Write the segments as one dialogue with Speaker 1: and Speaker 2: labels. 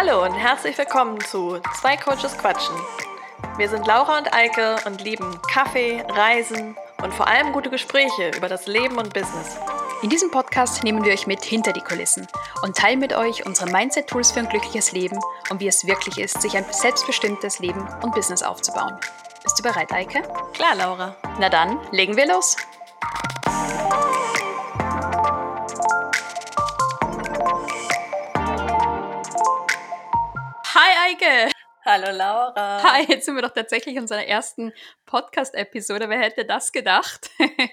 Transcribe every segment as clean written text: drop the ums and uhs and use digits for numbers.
Speaker 1: Hallo und herzlich willkommen zu Zwei Coaches quatschen. Wir sind Laura und Eike und lieben Kaffee, Reisen und vor allem gute Gespräche über das Leben und Business.
Speaker 2: In diesem Podcast nehmen wir euch mit hinter die Kulissen und teilen mit euch unsere Mindset-Tools für ein glückliches Leben und wie es wirklich ist, sich ein selbstbestimmtes Leben und Business aufzubauen. Bist du bereit, Eike?
Speaker 1: Klar, Laura.
Speaker 2: Na dann, legen wir los. Hi, Eike!
Speaker 1: Hallo, Laura.
Speaker 2: Hi, jetzt sind wir doch tatsächlich in unserer ersten Podcast-Episode. Wer hätte das gedacht?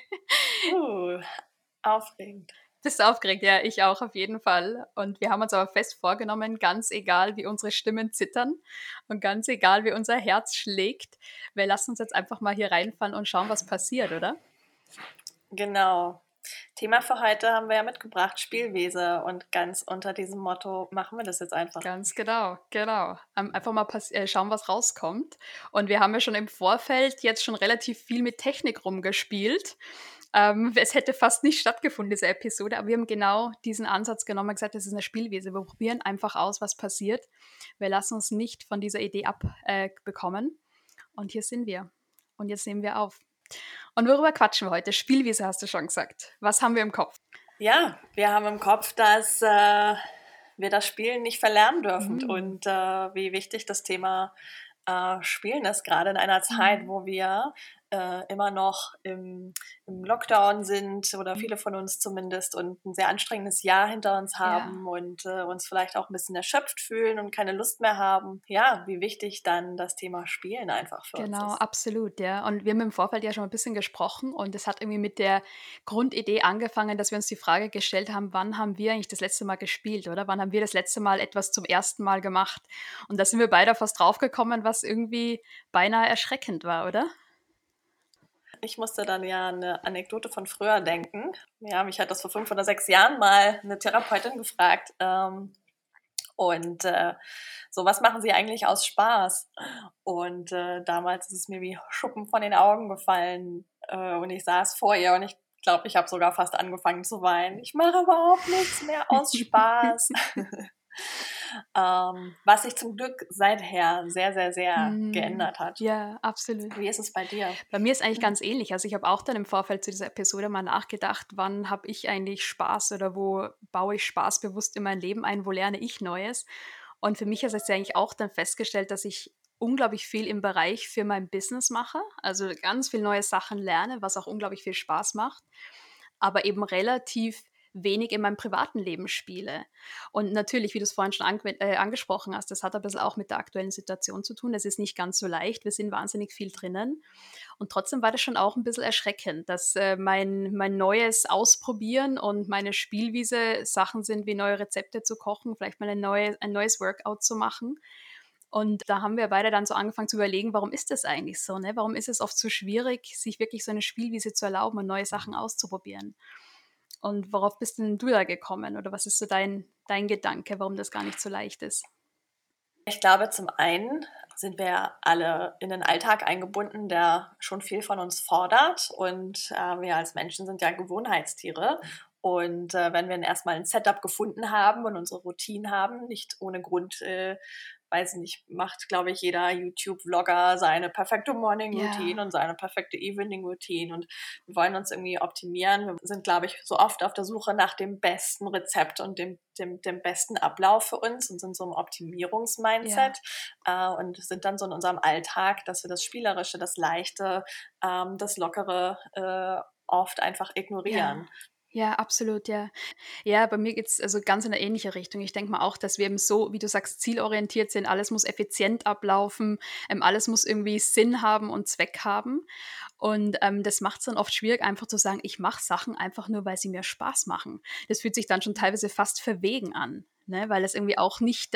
Speaker 1: Aufregend.
Speaker 2: Bist du aufgeregt? Ja, ich auch auf jeden Fall. Und wir haben uns aber fest vorgenommen, ganz egal, wie unsere Stimmen zittern und ganz egal, wie unser Herz schlägt, wir lassen uns jetzt einfach mal hier reinfallen und schauen, was passiert, oder?
Speaker 1: Genau. Thema für heute haben wir ja mitgebracht, Spielwiese. Und ganz unter diesem Motto machen wir das jetzt einfach.
Speaker 2: Ganz genau. Einfach mal schauen, was rauskommt. Und wir haben ja schon im Vorfeld jetzt schon relativ viel mit Technik rumgespielt. Es hätte fast nicht stattgefunden, diese Episode, aber wir haben genau diesen Ansatz genommen und gesagt, das ist eine Spielwiese. Wir probieren einfach aus, was passiert. Wir lassen uns nicht von dieser Idee abbekommen. Und hier sind wir. Und jetzt nehmen wir auf. Und worüber quatschen wir heute? Spielwiese hast du schon gesagt. Was haben wir im Kopf?
Speaker 1: Ja, wir haben im Kopf, dass wir das Spielen nicht verlernen dürfen und wie wichtig das Thema Spielen ist, gerade in einer Zeit, wo wir immer noch im Lockdown sind oder viele von uns zumindest und ein sehr anstrengendes Jahr hinter uns haben und uns vielleicht auch ein bisschen erschöpft fühlen und keine Lust mehr haben. Ja, wie wichtig dann das Thema Spielen einfach für uns ist.
Speaker 2: Genau, absolut, ja. Und wir haben im Vorfeld ja schon ein bisschen gesprochen und es hat irgendwie mit der Grundidee angefangen, dass wir uns die Frage gestellt haben, wann haben wir eigentlich das letzte Mal gespielt, oder? Wann haben wir das letzte Mal etwas zum ersten Mal gemacht? Und da sind wir beide fast draufgekommen, was irgendwie beinahe erschreckend war, oder?
Speaker 1: Ich musste dann ja eine Anekdote von früher denken. Ja, mich hat das vor 5 oder 6 Jahren mal eine Therapeutin gefragt. So, was machen Sie eigentlich aus Spaß? Und damals ist es mir wie Schuppen von den Augen gefallen. Und ich saß vor ihr und ich glaube, ich habe sogar fast angefangen zu weinen. Ich mache überhaupt nichts mehr aus Spaß. Was sich zum Glück seither sehr, sehr, sehr geändert hat.
Speaker 2: Ja, absolut.
Speaker 1: Wie ist es bei dir?
Speaker 2: Bei mir ist eigentlich ganz ähnlich. Also ich habe auch dann im Vorfeld zu dieser Episode mal nachgedacht, wann habe ich eigentlich Spaß oder wo baue ich Spaß bewusst in mein Leben ein, wo lerne ich Neues? Und für mich ist es ja eigentlich auch dann festgestellt, dass ich unglaublich viel im Bereich für mein Business mache, also ganz viel neue Sachen lerne, was auch unglaublich viel Spaß macht, aber eben relativ wenig in meinem privaten Leben spiele. Und natürlich, wie du es vorhin schon angesprochen hast, das hat ein bisschen auch mit der aktuellen Situation zu tun. Es ist nicht ganz so leicht, wir sind wahnsinnig viel drinnen. Und trotzdem war das schon auch ein bisschen erschreckend, dass mein neues Ausprobieren und meine Spielwiese Sachen sind, wie neue Rezepte zu kochen, vielleicht mal ein neues Workout zu machen. Und da haben wir beide dann so angefangen zu überlegen, warum ist das eigentlich so? Ne? Warum ist es oft so schwierig, sich wirklich so eine Spielwiese zu erlauben und neue Sachen auszuprobieren? Und worauf bist denn du da gekommen? Oder was ist so dein Gedanke, warum das gar nicht so leicht ist?
Speaker 1: Ich glaube, zum einen sind wir alle in den Alltag eingebunden, der schon viel von uns fordert. Und wir als Menschen sind ja Gewohnheitstiere. Und wenn wir erstmal ein Setup gefunden haben und unsere Routinen haben, nicht ohne Grund, weiß ich nicht, macht, glaube ich, jeder YouTube-Vlogger seine perfekte Morning-Routine und seine perfekte Evening-Routine. Und wir wollen uns irgendwie optimieren. Wir sind, glaube ich, so oft auf der Suche nach dem besten Rezept und dem besten Ablauf für uns und sind so im Optimierungsmindset und sind dann so in unserem Alltag, dass wir das Spielerische, das Leichte, das Lockere oft einfach ignorieren.
Speaker 2: Ja, absolut, ja. Ja, bei mir geht's also ganz in eine ähnliche Richtung. Ich denke mal auch, dass wir eben so, wie du sagst, zielorientiert sind. Alles muss effizient ablaufen, alles muss irgendwie Sinn haben und Zweck haben. Und das macht es dann oft schwierig, einfach zu sagen, ich mache Sachen einfach nur, weil sie mir Spaß machen. Das fühlt sich dann schon teilweise fast verwegen an, ne? Weil es irgendwie auch nicht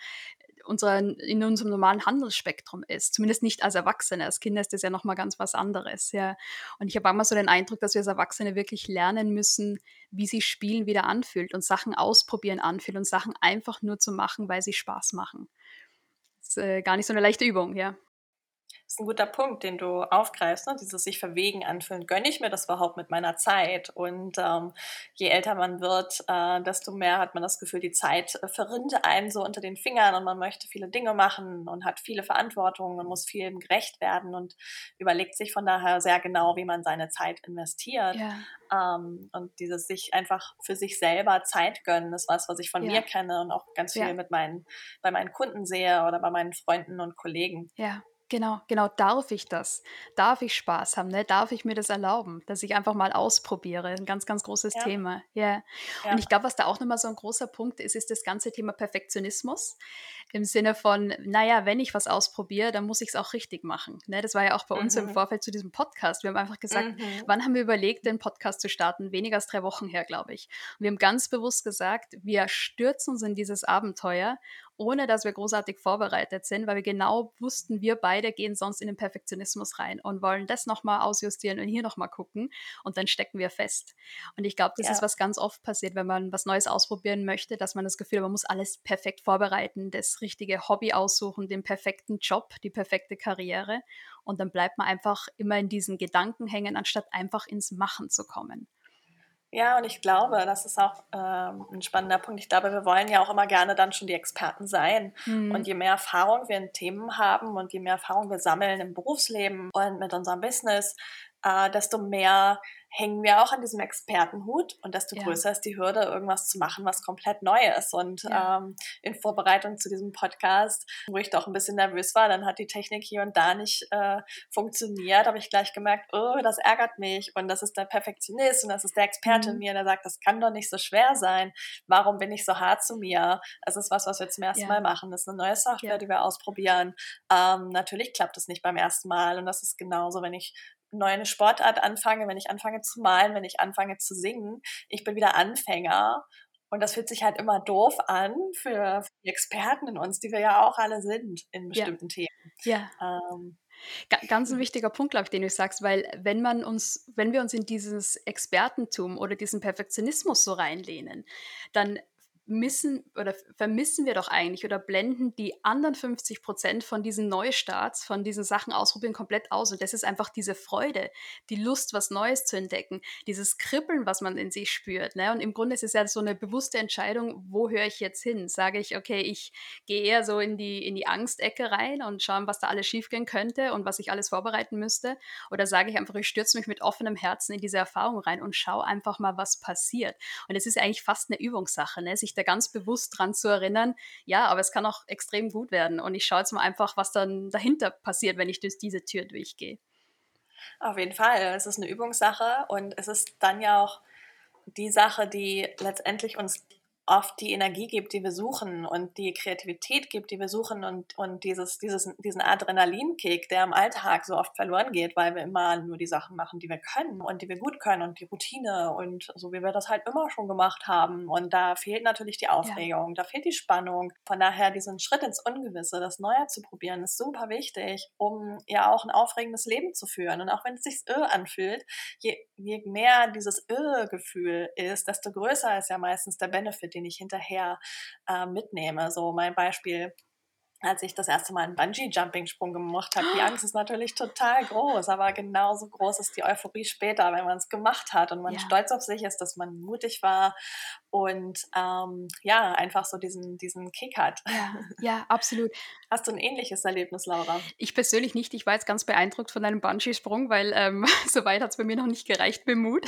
Speaker 2: in unserem normalen Handelsspektrum ist. Zumindest nicht als Erwachsene. Als Kinder ist das ja nochmal ganz was anderes. Ja. Und ich habe einmal so den Eindruck, dass wir als Erwachsene wirklich lernen müssen, wie sich Spielen wieder anfühlt und Sachen ausprobieren anfühlt und Sachen einfach nur zu machen, weil sie Spaß machen. Das ist gar nicht so eine leichte Übung, ja.
Speaker 1: ist ein guter Punkt, den du aufgreifst, ne? Dieses sich verwegen anfühlen. Gönne ich mir das überhaupt mit meiner Zeit? Und je älter man wird, desto mehr hat man das Gefühl, die Zeit verrinnt einem so unter den Fingern und man möchte viele Dinge machen und hat viele Verantwortungen und muss vielem gerecht werden und überlegt sich von daher sehr genau, wie man seine Zeit investiert.
Speaker 2: Ja,
Speaker 1: Und dieses sich einfach für sich selber Zeit gönnen, ist was ich von mir
Speaker 2: ja,
Speaker 1: kenne und auch ganz viel
Speaker 2: ja.
Speaker 1: bei meinen Kunden sehe oder bei meinen Freunden und Kollegen.
Speaker 2: Ja, genau. Darf ich das? Darf ich Spaß haben, ne? Darf ich mir das erlauben, dass ich einfach mal ausprobiere? Ein ganz, ganz großes
Speaker 1: Ja,
Speaker 2: Thema, ja. Und ich
Speaker 1: ja.
Speaker 2: glaube, was da auch noch mal so ein großer Punkt ist, ist das ganze Thema Perfektionismus im Sinne von: „Na ja, wenn ich was ausprobiere, dann muss ich es auch richtig machen“, ne? Das war ja auch bei uns im
Speaker 1: Mhm.
Speaker 2: Vorfeld zu diesem Podcast. Wir haben einfach gesagt:
Speaker 1: Mhm.
Speaker 2: „Wann haben wir überlegt, den Podcast zu starten?“ Weniger als 3 Wochen her, glaube ich. Und wir haben ganz bewusst gesagt: „Wir stürzen uns in dieses Abenteuer, ohne dass wir großartig vorbereitet sind, weil wir genau wussten, wir beide gehen sonst in den Perfektionismus rein und wollen das noch mal ausjustieren und hier noch mal gucken und dann stecken wir fest. Und ich glaube, das ist,
Speaker 1: Ja.
Speaker 2: was ganz oft passiert, wenn man was Neues ausprobieren möchte, dass man das Gefühl hat, man muss alles perfekt vorbereiten, das richtige Hobby aussuchen, den perfekten Job, die perfekte Karriere und dann bleibt man einfach immer in diesen Gedanken hängen, anstatt einfach ins Machen zu kommen.
Speaker 1: Ja, und ich glaube, das ist auch, 'n spannender Punkt. Ich glaube, wir wollen ja auch immer gerne dann schon die Experten sein.
Speaker 2: Mhm.
Speaker 1: Und je mehr Erfahrung wir in Themen haben und je mehr Erfahrung wir sammeln im Berufsleben und mit unserem Business, desto mehr hängen wir auch an diesem Expertenhut und desto
Speaker 2: Ja,
Speaker 1: größer ist die Hürde, irgendwas zu machen, was komplett neu ist. Und
Speaker 2: ja,
Speaker 1: in Vorbereitung zu diesem Podcast, wo ich doch ein bisschen nervös war, dann hat die Technik hier und da nicht funktioniert, habe ich gleich gemerkt, oh, das ärgert mich und das ist der Perfektionist und das ist der Experte in
Speaker 2: mhm.
Speaker 1: mir, der sagt, das kann doch nicht so schwer sein. Warum bin ich so hart zu mir? Es ist was wir zum ersten Mal
Speaker 2: Ja,
Speaker 1: machen. Das ist eine neue Software,
Speaker 2: ja,
Speaker 1: die wir ausprobieren. Natürlich klappt es nicht beim ersten Mal und das ist genauso, wenn ich neu eine Sportart anfange, wenn ich anfange zu malen, wenn ich anfange zu singen. Ich bin wieder Anfänger und das fühlt sich halt immer doof an für die Experten in uns, die wir ja auch alle sind in
Speaker 2: ja,
Speaker 1: bestimmten Themen.
Speaker 2: ja.
Speaker 1: Ähm,
Speaker 2: Ganz 'n wichtiger Punkt, glaube ich, den du sagst, weil wenn wir uns in dieses Expertentum oder diesen Perfektionismus so reinlehnen, dann missen oder vermissen wir doch eigentlich oder blenden die anderen 50% von diesen Neustarts, von diesen Sachen ausprobieren komplett aus. Und das ist einfach diese Freude, die Lust, was Neues zu entdecken, dieses Kribbeln, was man in sich spürt, ne? Und im Grunde ist es ja so 'ne bewusste Entscheidung: „Wo höre ich jetzt hin?“ Sage ich: „Okay, ich gehe eher so in die Angstecke rein und schauen, was da alles schiefgehen könnte und was ich alles vorbereiten müsste. Oder sage ich einfach, ich stürze mich mit offenem Herzen in diese Erfahrung rein und schaue einfach mal, was passiert. Und es ist eigentlich fast eine Übungssache, ne? Sich da ganz bewusst dran zu erinnern, ja, aber es kann auch extrem gut werden. Und ich schaue jetzt mal einfach, was dann dahinter passiert, wenn ich durch diese Tür durchgehe.
Speaker 1: auf jeden Fall. Es ist eine Übungssache und es ist dann ja auch die Sache, die letztendlich uns oft die Energie gibt, die wir suchen und die Kreativität gibt, die wir suchen und diesen Adrenalinkick, der im Alltag so oft verloren geht, weil wir immer nur die Sachen machen, die wir können und die wir gut können und die Routine und so wie wir das halt immer schon gemacht haben. Und da fehlt natürlich die
Speaker 2: Ja,
Speaker 1: Aufregung, da fehlt die Spannung. Von daher diesen Schritt ins Ungewisse, das Neue zu probieren, ist super wichtig, um ja auch ein aufregendes Leben zu führen. Und auch wenn es sich irre anfühlt, je mehr dieses Irrgefühl ist, desto größer ist ja meistens der Benefit, den ich hinterher mitnehme. So mein Beispiel, als ich das erste Mal einen Bungee-Jumping-Sprung gemacht habe. Die Angst ist natürlich total groß, aber genauso groß ist die Euphorie später, wenn man es gemacht hat und man
Speaker 2: ja,
Speaker 1: stolz auf sich ist, dass man mutig war und ja, einfach so diesen Kick hat.
Speaker 2: ja, absolut.
Speaker 1: Hast du ein ähnliches Erlebnis, Laura?
Speaker 2: Ich persönlich nicht. Ich war jetzt ganz beeindruckt von deinem Bungee-Sprung, weil, so weit hat's bei mir noch nicht gereicht mit Mut.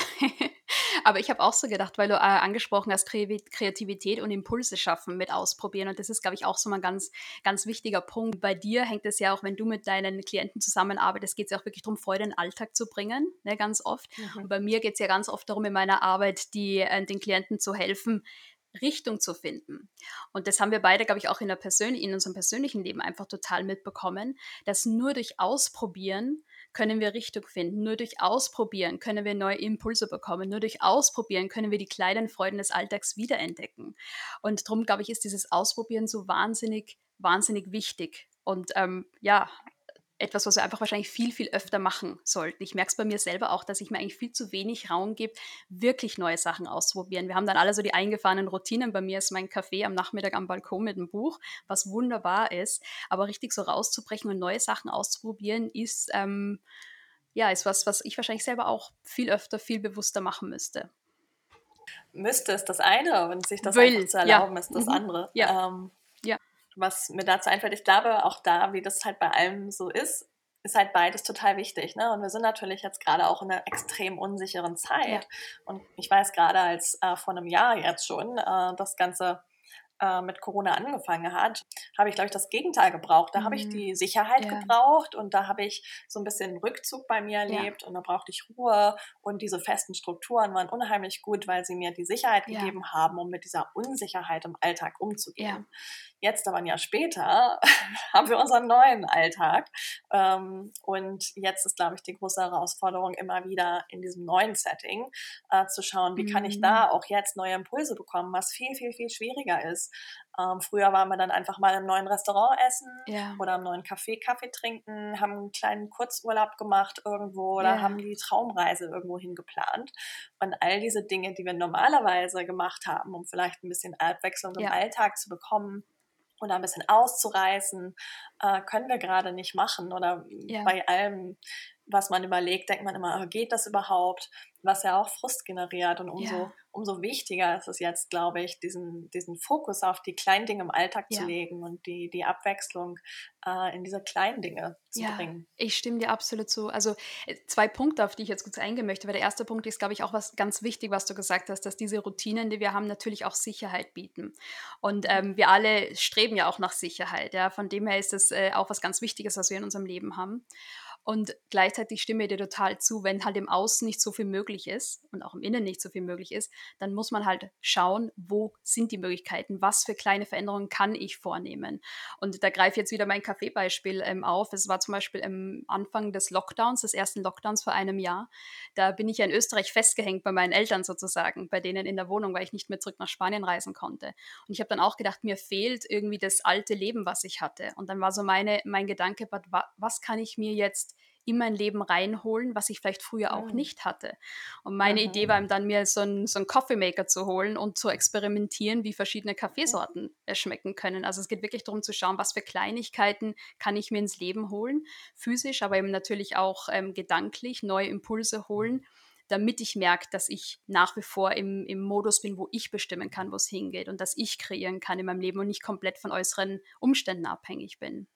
Speaker 2: Aber ich habe auch so gedacht, weil du, angesprochen hast, Kreativität und Impulse schaffen mit ausprobieren. Und das ist, glaube ich, auch so mal 'n ganz ganz wichtiger Punkt. Bei dir hängt es ja auch, wenn du mit deinen Klienten zusammenarbeitest, geht's ja auch wirklich drum, Freude in den Alltag zu bringen, ne, ganz oft. Und
Speaker 1: Mhm.
Speaker 2: bei mir geht's ja ganz oft darum, in meiner Arbeit den Klienten zu helfen, Richtung zu finden. Und das haben wir beide, glaube ich, auch in unserem persönlichen Leben einfach total mitbekommen, dass nur durch Ausprobieren können wir Richtung finden. Nur durch Ausprobieren können wir neue Impulse bekommen. Nur durch Ausprobieren können wir die kleinen Freuden des Alltags wiederentdecken. Und darum, glaube ich, ist dieses Ausprobieren so wahnsinnig, wahnsinnig wichtig. Und ja, etwas, was wir einfach wahrscheinlich viel, viel öfter machen sollten. Ich merke es bei mir selber auch, dass ich mir eigentlich viel zu wenig Raum gebe, wirklich neue Sachen auszuprobieren. Wir haben dann alle so die eingefahrenen Routinen. Bei mir ist mein Kaffee am Nachmittag am Balkon mit einem Buch, was wunderbar ist. Aber richtig so rauszubrechen und neue Sachen auszuprobieren, ist, ja, ist was, was ich wahrscheinlich selber auch viel öfter, viel bewusster machen müsste.
Speaker 1: Müsste ist das eine und sich das einfach
Speaker 2: Will,
Speaker 1: zu
Speaker 2: ja.
Speaker 1: erlauben, ist das
Speaker 2: Mhm.
Speaker 1: andere.
Speaker 2: Ja, ja,
Speaker 1: Was mir dazu einfällt, ich glaube auch da, wie das halt bei allem so ist halt beides total wichtig. Ne? Und wir sind natürlich jetzt gerade auch in einer extrem unsicheren
Speaker 2: ja.
Speaker 1: Zeit. Und ich weiß gerade, als vor einem Jahr jetzt schon das Ganze mit Corona angefangen hat, habe ich, glaube ich, das Gegenteil gebraucht. Da habe ich
Speaker 2: Mhm.
Speaker 1: die Sicherheit
Speaker 2: Ja,
Speaker 1: gebraucht und da habe ich so ein bisschen Rückzug bei mir
Speaker 2: ja,
Speaker 1: erlebt und da brauchte ich Ruhe und diese festen Strukturen waren unheimlich gut, weil sie mir die Sicherheit
Speaker 2: ja,
Speaker 1: gegeben haben, um mit dieser Unsicherheit im Alltag
Speaker 2: ja,
Speaker 1: umzugehen. Jetzt aber ein Jahr später haben wir unseren neuen Alltag. Und jetzt ist, glaube ich, die große Herausforderung immer wieder in diesem neuen Setting zu schauen, wie kann ich
Speaker 2: mhm.
Speaker 1: da auch jetzt neue Impulse bekommen, was viel, viel, viel schwieriger ist. Früher waren wir dann einfach mal im neuen Restaurant essen
Speaker 2: Ja,
Speaker 1: oder im neuen Café Kaffee trinken, haben einen kleinen Kurzurlaub gemacht irgendwo oder
Speaker 2: ja,
Speaker 1: haben die Traumreise irgendwo hingeplant. Und all diese Dinge, die wir normalerweise gemacht haben, um vielleicht ein bisschen Abwechslung im
Speaker 2: ja,
Speaker 1: Alltag zu bekommen, oder ein bisschen auszureißen, können wir gerade nicht machen. Oder
Speaker 2: ja,
Speaker 1: bei allem, was man überlegt, denkt man immer, geht das überhaupt? Was ja auch Frust generiert. Und
Speaker 2: ja,
Speaker 1: umso wichtiger ist es jetzt, glaube ich, diesen Fokus auf die kleinen Dinge im Alltag zu
Speaker 2: ja.
Speaker 1: legen und die Abwechslung in diese kleinen Dinge zu
Speaker 2: Ja,
Speaker 1: bringen.
Speaker 2: ich stimme dir absolut zu. Also, 2 Punkte, auf die ich jetzt kurz eingehen möchte, weil der erste Punkt ist, glaube ich, auch was ganz wichtig, was du gesagt hast, dass diese Routinen, die wir haben, natürlich auch Sicherheit bieten. Und,
Speaker 1: Mhm.
Speaker 2: wir alle streben ja auch nach Sicherheit, ja. Von dem her ist das, auch was ganz Wichtiges, was wir in unserem Leben haben. Und gleichzeitig stimme ich dir total zu, wenn halt im Außen nicht so viel möglich ist und auch im Innen nicht so viel möglich ist, dann muss man halt schauen, wo sind die Möglichkeiten? Was für kleine Veränderungen kann ich vornehmen? Und da greife ich jetzt wieder mein Kaffeebeispiel auf. Es war zum Beispiel am Anfang des Lockdowns, des ersten Lockdowns vor einem Jahr. Da bin ich ja in Österreich festgehängt bei meinen Eltern sozusagen, bei denen in der Wohnung, weil ich nicht mehr zurück nach Spanien reisen konnte. Und ich habe dann auch gedacht, mir fehlt irgendwie das alte Leben, was ich hatte. Und dann war so mein Gedanke, was kann ich mir jetzt in mein Leben reinholen, was ich vielleicht früher auch
Speaker 1: Mhm.
Speaker 2: nicht hatte. Und meine Idee war
Speaker 1: Mhm.
Speaker 2: dann, mir so 'n Coffee Maker zu holen und zu experimentieren, wie verschiedene
Speaker 1: Mhm.
Speaker 2: Kaffeesorten, schmecken können. Also, es geht wirklich darum zu schauen, was für Kleinigkeiten kann ich mir ins Leben holen, physisch, aber eben natürlich auch, gedanklich neue Impulse holen, damit ich merke, dass ich nach wie vor im Modus bin, wo ich bestimmen kann, wo's hingeht und dass ich kreieren kann in meinem Leben und nicht komplett von äußeren Umständen abhängig bin.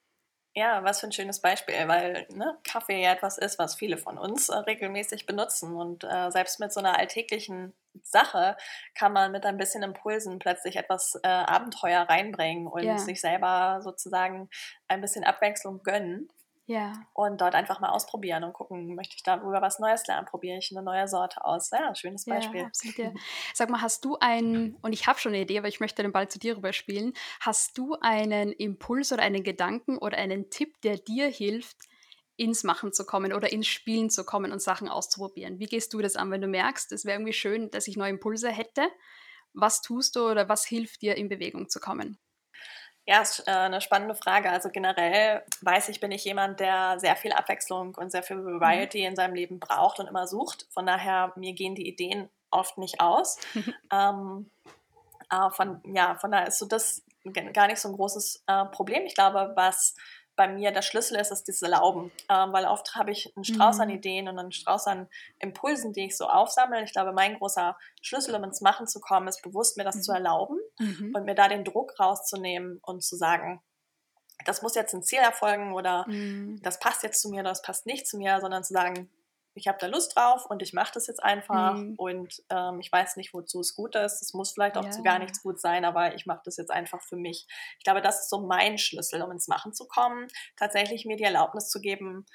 Speaker 1: Ja, was für ein schönes Beispiel, weil, ne, Kaffee ja etwas ist, was viele von uns, regelmäßig benutzen und, selbst mit so einer alltäglichen Sache kann man mit ein bisschen Impulsen plötzlich etwas, Abenteuer reinbringen und
Speaker 2: Ja,
Speaker 1: sich selber sozusagen ein bisschen Abwechslung gönnen
Speaker 2: ja.
Speaker 1: und dort einfach mal ausprobieren und gucken, möchte ich darüber was Neues lernen? Probiere ich eine neue Sorte aus? Ja, schönes
Speaker 2: Ja,
Speaker 1: Beispiel.
Speaker 2: absolut, ja. Sag mal, hast du einen und ich habe schon eine Idee, aber ich möchte den Ball zu dir rüberspielen. Hast du einen Impuls oder einen Gedanken oder einen Tipp, der dir hilft, ins Machen zu kommen oder ins Spielen zu kommen und Sachen auszuprobieren? Wie gehst du das an, wenn du merkst, es wäre irgendwie schön, dass ich neue Impulse hätte? Was tust du oder was hilft dir, in Bewegung zu kommen?
Speaker 1: Ja, ist, 'ne spannende Frage. Also, generell weiß ich, bin ich jemand, der sehr viel Abwechslung und sehr viel
Speaker 2: Mhm.
Speaker 1: Variety in seinem Leben braucht und immer sucht. Von daher, mir gehen die Ideen oft nicht aus. Ähm, von daher ist so das gar nicht so ein großes, Problem. Ich glaube, was bei mir der Schlüssel ist, ist dieses Erlauben, weil oft habe ich einen Strauß an
Speaker 2: Mhm.
Speaker 1: Ideen und einen Strauß an Impulsen, die ich so aufsammle. Ich glaube, mein großer Schlüssel, um ins Machen zu kommen, ist bewusst, mir das zu
Speaker 2: Mhm.
Speaker 1: erlauben
Speaker 2: Mhm.
Speaker 1: und mir da den Druck rauszunehmen und zu sagen: „Das muss jetzt ein Ziel erfolgen“ oder
Speaker 2: Mhm.
Speaker 1: „das passt jetzt zu mir oder das passt nicht zu mir“, sondern zu sagen: „Ich habe da Lust drauf und ich mache das jetzt einfach
Speaker 2: Mhm.
Speaker 1: und, ich weiß nicht, wozu es gut ist. Es muss vielleicht auch zu gar
Speaker 2: Ja.
Speaker 1: nichts gut sein, aber ich mache das jetzt einfach für mich.“ Ich glaube, das ist so mein Schlüssel, um ins Machen zu kommen, tatsächlich mir die Erlaubnis zu geben,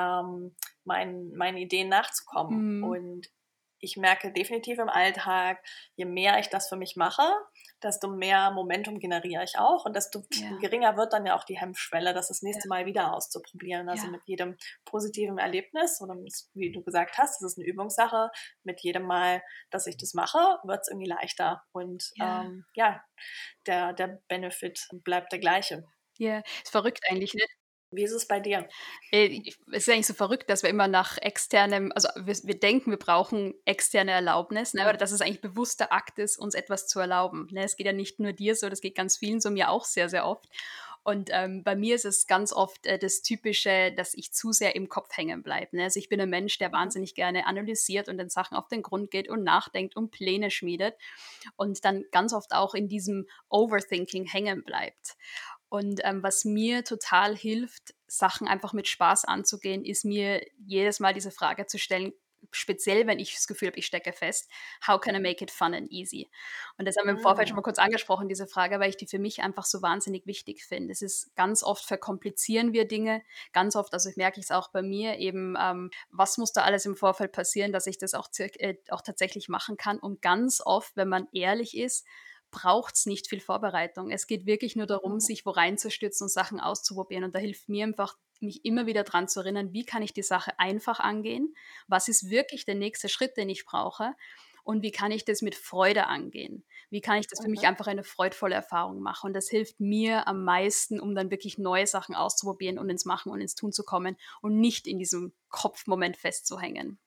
Speaker 1: meinen Ideen nachzukommen.
Speaker 2: Mhm.
Speaker 1: Und ich merke definitiv im Alltag, je mehr ich das für mich mache, desto mehr Momentum generiere ich auch und desto
Speaker 2: Ja.
Speaker 1: geringer wird dann ja auch die Hemmschwelle, das
Speaker 2: Ja.
Speaker 1: nächste Mal wieder auszuprobieren. Also
Speaker 2: Ja.
Speaker 1: mit jedem positiven Erlebnis oder wie du gesagt hast, das ist eine Übungssache. Mit jedem Mal, dass ich das mache, wird es irgendwie leichter und
Speaker 2: Ja.
Speaker 1: ja, der Benefit bleibt der gleiche.
Speaker 2: Ja. Ist verrückt eigentlich, ne?
Speaker 1: Wie ist es bei dir?
Speaker 2: Es ist eigentlich so verrückt, dass wir immer nach externem also, wir denken, wir brauchen externe Erlaubnis, ne, oder
Speaker 1: Mhm.
Speaker 2: dass es eigentlich bewusster Akt ist, uns etwas zu erlauben, ne? Es geht ja nicht nur dir so, das geht ganz vielen so, mir auch sehr, sehr oft. Und, bei mir ist es ganz oft, das Typische, dass ich zu sehr im Kopf hängen bleibe, ne? Also, ich bin ein Mensch, der
Speaker 1: Mhm.
Speaker 2: wahnsinnig gerne analysiert und den Sachen auf den Grund geht und nachdenkt und Pläne schmiedet und dann ganz oft auch in diesem Overthinking hängen bleibt. Und, was mir total hilft, Sachen einfach mit Spaß anzugehen, ist mir jedes Mal diese Frage zu stellen, speziell wenn ich das Gefühl habe, ich stecke fest: „How can I
Speaker 1: Mhm.
Speaker 2: make it fun and easy?“ Und das haben wir im Vorfeld schon
Speaker 1: Mhm.
Speaker 2: mal kurz angesprochen, diese Frage, weil ich die für mich einfach so wahnsinnig wichtig finde. Es ist ganz oft verkomplizieren wir Dinge, ganz oft also, merke ich es auch bei mir eben, was muss da alles im Vorfeld passieren, dass ich das auch tatsächlich machen kann? Und ganz oft, wenn man ehrlich ist, braucht's nicht viel Vorbereitung. Es geht wirklich nur darum,
Speaker 1: Mhm.
Speaker 2: sich wo reinzustürzen und Sachen auszuprobieren. Und da hilft mir einfach, mich immer wieder dran zu erinnern, wie kann ich die Sache einfach angehen? Was ist wirklich der nächste Schritt, den ich brauche? Und wie kann ich das mit Freude angehen? Wie kann ich das für mich
Speaker 1: Mhm.
Speaker 2: einfach eine freudvolle Erfahrung machen? Und das hilft mir am meisten, um dann wirklich neue Sachen auszuprobieren und ins Machen und ins Tun zu kommen und nicht in diesem Kopfmoment festzuhängen.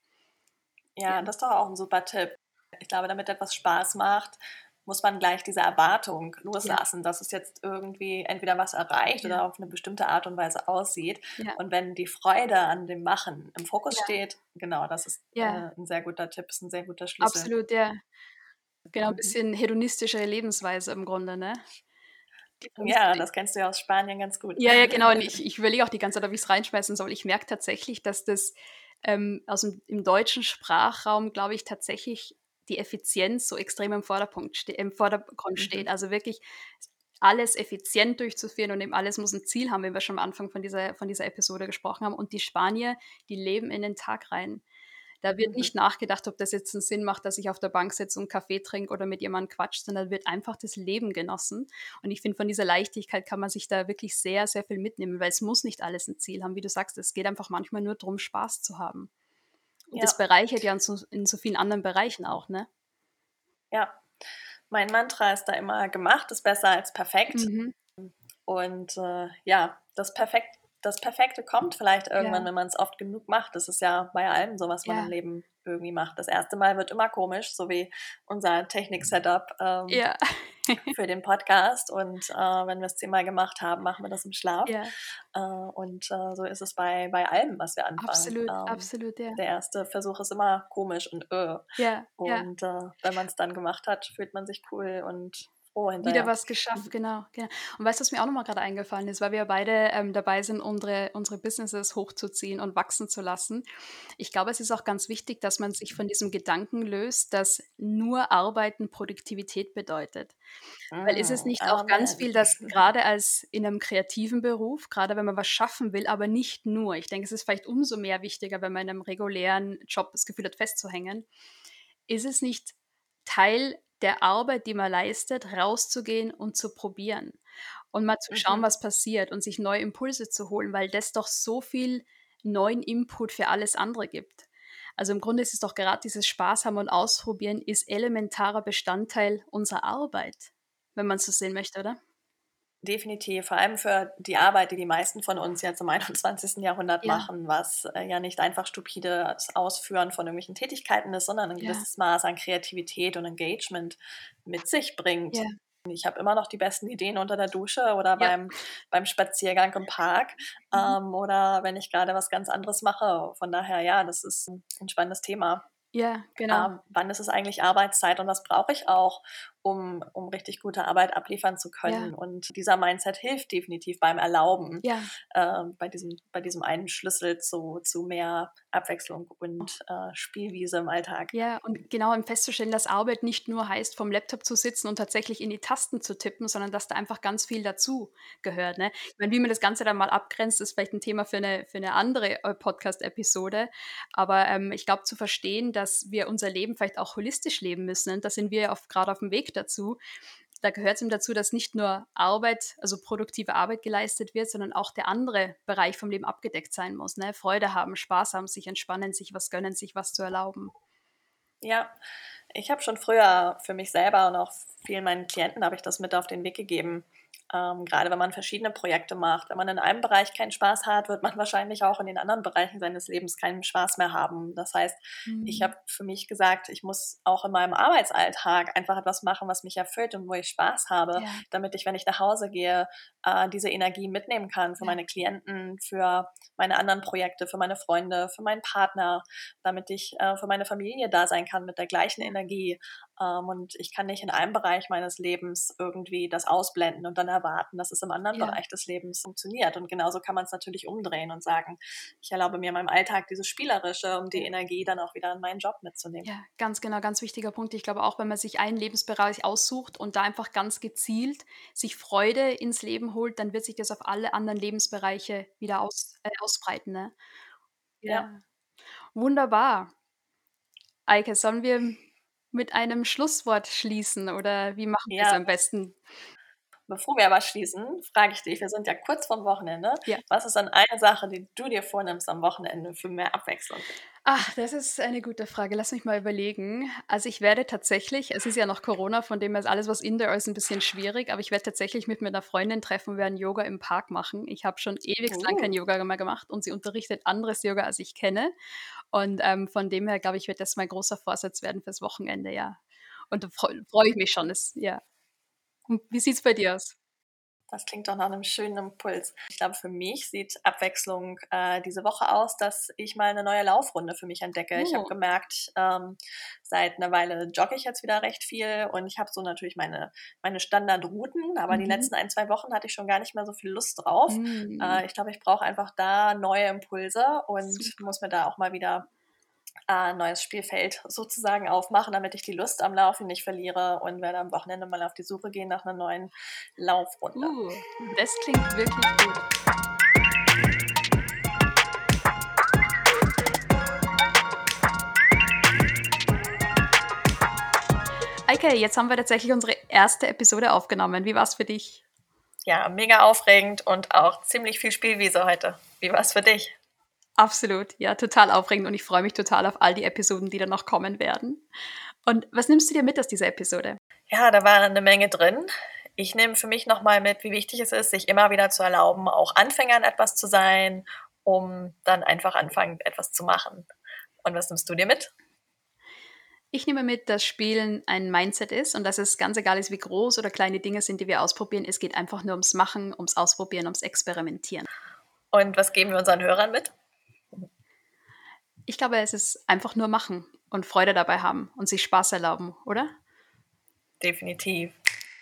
Speaker 1: Ja,
Speaker 2: Ja,
Speaker 1: das ist doch auch ein super Tipp. Ich glaube, damit etwas Spaß macht, muss man gleich diese Erwartung
Speaker 2: ja,
Speaker 1: loslassen, dass es jetzt irgendwie entweder was erreicht
Speaker 2: ja,
Speaker 1: oder auf eine bestimmte Art und Weise aussieht.
Speaker 2: ja,
Speaker 1: Und wenn die Freude an dem Machen im Fokus
Speaker 2: ja,
Speaker 1: steht, genau, das ist,
Speaker 2: ja,
Speaker 1: 'n sehr guter Tipp, ist ein sehr guter Schlüssel.
Speaker 2: absolut, ja. Genau, 'n
Speaker 1: Mhm.
Speaker 2: bisschen hedonistische Lebensweise im Grunde, ne? Die für mich
Speaker 1: Ja, das kennst du ja aus Spanien ganz gut.
Speaker 2: ja, ja, genau. Und ich überlege auch die ganze Zeit, ob ich's reinschmeißen soll. Ich merke tatsächlich, dass das, aus'm im deutschen Sprachraum, glaube ich, tatsächlich die Effizienz so extrem im Vordergrund steht.
Speaker 1: Mhm.
Speaker 2: Also, wirklich alles effizient durchzuführen und eben alles muss 'n Ziel haben, wie wir schon am Anfang von dieser Episode gesprochen haben. Und die Spanier, die leben in den Tag rein. Da wird
Speaker 1: Mhm.
Speaker 2: nicht nachgedacht, ob das jetzt 'n Sinn macht, dass ich auf der Bank sitze und Kaffee trinke oder mit jemandem quatsche, sondern wird einfach das Leben genossen. Und ich finde, von dieser Leichtigkeit kann man sich da wirklich sehr, sehr viel mitnehmen, weil es muss nicht alles 'n Ziel haben. Wie du sagst, es geht einfach manchmal nur drum, Spaß zu haben. Und das
Speaker 1: Ja,
Speaker 2: bereichert ja in so vielen anderen Bereichen auch, ne?
Speaker 1: ja. Mein Mantra ist da immer: „Gemacht ist besser als perfekt.“
Speaker 2: Mhm.
Speaker 1: Und, ja, das Perfekte kommt vielleicht
Speaker 2: Ja,
Speaker 1: irgendwann, wenn man es oft genug macht. Das ist ja bei allem so, was man im
Speaker 2: ja,
Speaker 1: Leben irgendwie macht. Das erste Mal wird immer komisch, so wie unser Technik-Setup,
Speaker 2: ja.
Speaker 1: für den Podcast. Und, wenn wir es 10-mal gemacht haben, machen wir das im Schlaf.
Speaker 2: Ja,
Speaker 1: Und, so ist es bei allem, was wir anfangen.
Speaker 2: absolut, absolut, ja.
Speaker 1: Der erste Versuch ist immer komisch und.
Speaker 2: Ja, ja.
Speaker 1: Und, wenn man es dann gemacht hat, fühlt man sich cool und froh
Speaker 2: Wieder
Speaker 1: hinterher.
Speaker 2: was geschafft, genau, genau. Und weißt du, was mir auch noch mal grade eingefallen ist, weil wir ja beide, dabei sind, unsere Businesses hochzuziehen und wachsen zu lassen. Ich glaube, es ist auch ganz wichtig, dass man sich von diesem Gedanken löst, dass nur Arbeiten Produktivität bedeutet. Weil ist es nicht auch ganz
Speaker 1: Amen.
Speaker 2: viel, dass grade als in 'nem kreativen Beruf, grade wenn man was schaffen will, aber nicht nur ich denke, es ist vielleicht umso mehr wichtiger, wenn man in 'nem regulären Job das Gefühl hat, festzuhängen. Ist es nicht Teil der Arbeit, die man leistet, rauszugehen und zu probieren und mal zu schauen,
Speaker 1: Mhm.
Speaker 2: was passiert und sich neue Impulse zu holen, weil das doch so viel neuen Input für alles andere gibt. Also, im Grunde ist es doch grad dieses Spaß haben und ausprobieren ist elementarer Bestandteil unserer Arbeit, wenn man's so sehen möchte, oder?
Speaker 1: Definitiv, vor allem für die Arbeit, die die meisten von uns jetzt im 21. Jahrhundert
Speaker 2: Ja,
Speaker 1: machen, was, ja nicht einfach stupides Ausführen von irgendwelchen Tätigkeiten ist, sondern ein
Speaker 2: ja,
Speaker 1: gewisses Maß an Kreativität und Engagement mit sich bringt.
Speaker 2: ja,
Speaker 1: Ich habe immer noch die besten Ideen unter der Dusche oder
Speaker 2: ja.
Speaker 1: beim Spaziergang im Park,
Speaker 2: Mhm.
Speaker 1: oder wenn ich gerade was ganz anderes mache. Von daher, ja, das ist ein spannendes Thema.
Speaker 2: Ja, genau.
Speaker 1: Wann ist es eigentlich Arbeitszeit und was brauche ich auch, um richtig gute Arbeit abliefern zu
Speaker 2: Ja,
Speaker 1: können? Und dieser Mindset hilft definitiv beim Erlauben,
Speaker 2: ja.
Speaker 1: bei diesem einen Schlüssel zu mehr Abwechslung und, Spielwiese im Alltag.
Speaker 2: Ja, und genau, um festzustellen, dass Arbeit nicht nur heißt, vorm Laptop zu sitzen und tatsächlich in die Tasten zu tippen, sondern dass da einfach ganz viel dazu gehört, ne? Ich meine, wie man das Ganze dann mal abgrenzt, ist vielleicht ein Thema für eine andere, Podcast-Episode. Aber, ich glaube, zu verstehen, dass wir unser Leben vielleicht auch holistisch leben müssen, und da sind wir ja grad auf dem Weg dazu. Da gehört es eben dazu, dass nicht nur Arbeit, also produktive Arbeit geleistet wird, sondern auch der andere Bereich vom Leben abgedeckt sein muss, ne? Freude haben, Spaß haben, sich entspannen, sich was gönnen, sich was zu erlauben.
Speaker 1: Ja, ich habe schon früher für mich selber und auch vielen meinen Klienten habe ich das mit auf den Weg gegeben, Gerade wenn man verschiedene Projekte macht. Wenn man in einem Bereich keinen Spaß hat, wird man wahrscheinlich auch in den anderen Bereichen seines Lebens keinen Spaß mehr haben. Das heißt, ich habe für mich gesagt, ich muss auch in meinem Arbeitsalltag einfach etwas machen, was mich erfüllt und wo ich Spaß habe,
Speaker 2: Ja.
Speaker 1: damit ich, wenn ich nach Hause gehe, diese Energie mitnehmen kann für meine Klienten, für meine anderen Projekte, für meine Freunde, für meinen Partner, damit ich für meine Familie da sein kann mit der gleichen Energie. Und ich kann nicht in einem Bereich meines Lebens irgendwie das ausblenden und dann erwarten, dass es im anderen
Speaker 2: Ja.
Speaker 1: Bereich des Lebens funktioniert. Und genauso kann man es natürlich umdrehen und sagen, ich erlaube mir in meinem Alltag dieses Spielerische, um die Energie dann auch wieder in meinen Job mitzunehmen.
Speaker 2: Ja, ganz genau, ganz wichtiger Punkt. Ich glaube auch, wenn man sich einen Lebensbereich aussucht und da einfach ganz gezielt sich Freude ins Leben holt, dann wird sich das auf alle anderen Lebensbereiche wieder ausbreiten, ne?
Speaker 1: Ja.
Speaker 2: Ja, wunderbar. Eike, sollen wir mit einem Schlusswort schließen oder wie machen wir es
Speaker 1: Ja,
Speaker 2: am besten?
Speaker 1: bevor wir aber schließen, frage ich dich, wir sind ja kurz vorm Wochenende.
Speaker 2: Ja.
Speaker 1: Was ist dann eine Sache, die du dir vornimmst am Wochenende für mehr Abwechslung?
Speaker 2: Ach, das ist eine gute Frage. Lass mich mal überlegen. Also, ich werde tatsächlich es ist ja noch Corona, von dem her ist alles, was Indoor ist, 'n bisschen schwierig, aber ich werde tatsächlich mit meiner Freundin treffen, wir werden Yoga im Park machen. Ich habe schon ewig lang kein Yoga mehr gemacht und sie unterrichtet anderes Yoga, als ich kenne. Und, von dem her glaube ich, wird das mein großer Vorsatz werden fürs Wochenende, ja. Und da freue ich mich schon. Ja. Und wie sieht's bei dir aus?
Speaker 1: Das klingt doch nach einem schönen Impuls. Ich glaube, für mich sieht Abwechslung diese Woche aus, dass ich mal eine neue Laufrunde für mich entdecke. Ich habe
Speaker 2: Oh.
Speaker 1: gemerkt, seit einer Weile jogge ich jetzt wieder recht viel und ich habe so natürlich meine Standardrouten, aber die letzten 1, 2 Wochen hatte ich schon gar nicht mehr so viel Lust drauf. Ich glaube, ich brauche einfach da neue Impulse und
Speaker 2: Super.
Speaker 1: muss mir da auch mal wieder ein neues Spielfeld sozusagen aufmachen, damit ich die Lust am Laufen nicht verliere und werde am Wochenende mal auf die Suche gehen nach einer neuen Laufrunde.
Speaker 2: Das klingt wirklich gut. Eike, jetzt haben wir tatsächlich unsere erste Episode aufgenommen. Wie war's für dich?
Speaker 1: Ja, mega aufregend und auch ziemlich viel Spielwiese heute. Wie war's für dich?
Speaker 2: Absolut, ja, total aufregend und ich freue mich total auf all die Episoden, die dann noch kommen werden. Und was nimmst du dir mit aus dieser Episode?
Speaker 1: Ja, da war eine Menge drin. Ich nehme für mich nochmal mit, wie wichtig es ist, sich immer wieder zu erlauben, auch Anfängern etwas zu sein, um dann einfach anfangen, etwas zu machen. Und was nimmst du dir mit?
Speaker 2: Ich nehme mit, dass Spielen ein Mindset ist und dass es ganz egal ist, wie groß oder kleine Dinge sind, die wir ausprobieren. Es geht einfach nur ums Machen, ums Ausprobieren, ums Experimentieren.
Speaker 1: Und was geben wir unseren Hörern mit?
Speaker 2: Ich glaube, es ist einfach nur machen und Freude dabei haben und sich Spaß erlauben, oder?
Speaker 1: Definitiv.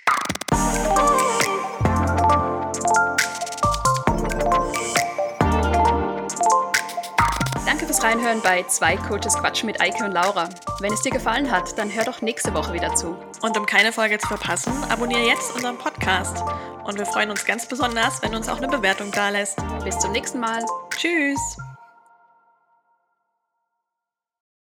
Speaker 2: Danke fürs Reinhören bei Zwei Coaches Quatschen mit Eike und Laura. Wenn es dir gefallen hat, dann hör doch nächste Woche wieder zu.
Speaker 1: Und um keine Folge zu verpassen, abonniere jetzt unseren Podcast. Und wir freuen uns ganz besonders, wenn du uns auch eine Bewertung dalässt.
Speaker 2: Bis zum nächsten Mal.
Speaker 1: Tschüss!